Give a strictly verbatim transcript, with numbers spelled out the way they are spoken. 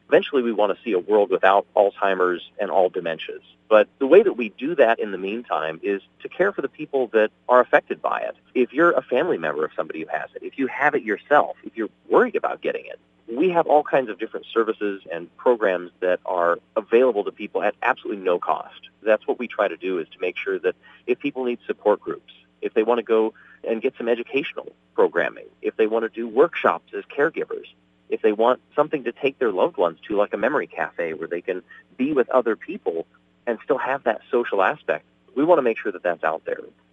Eventually, we want to see a world without Alzheimer's and all dementias. But the way that we do that in the meantime is to care for the people that are affected by it. If you're a family member of somebody who has it, if you have it yourself, if you're worried about getting it, we have all kinds of different services and programs that are available to people at absolutely no cost. That's what we try to do, is to make sure that if people need support groups, if they want to go and get some educational programming, if they want to do workshops as caregivers, if they want something to take their loved ones to, like a memory cafe where they can be with other people and still have that social aspect, we want to make sure that that's out there.